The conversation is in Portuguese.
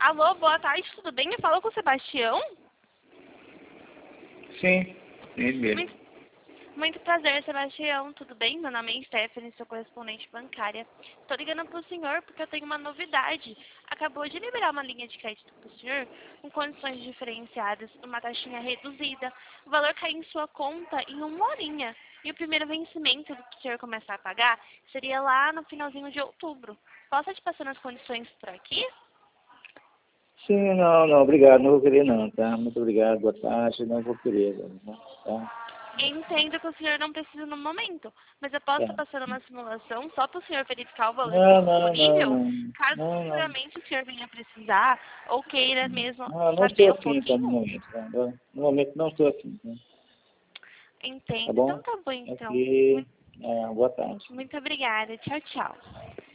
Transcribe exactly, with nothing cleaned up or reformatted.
Alô, boa tarde, tudo bem? Eu falo com o Sebastião? Sim, ele mesmo. Muito, muito prazer, Sebastião, tudo bem? Meu nome é Stephanie, sou correspondente bancária. Estou ligando para o senhor porque eu tenho uma novidade. Acabou de liberar uma linha de crédito para o senhor com condições diferenciadas, uma taxinha reduzida. O valor cai em sua conta em uma horinha. E o primeiro vencimento que o senhor começar a pagar seria lá no finalzinho de outubro. Posso te passar as condições por aqui? Sim, não, não, obrigado, não vou querer não, tá? Muito obrigado, boa tarde, não vou querer, né? Tá? Entendo que o senhor não precisa no momento, mas eu posso Tá. passar uma simulação só para o senhor verificar o valor que é Não, não, não, disponível, não, caso não, não, futuramente o senhor venha precisar ou queira mesmo não, não estou saber um afim, tá, no pouquinho. momento, tá? No momento não estou afim, tá? Tá Entendo. Então bom? tá bom, então. Aqui, Muito, é, boa tarde. muito obrigada. Tchau, tchau.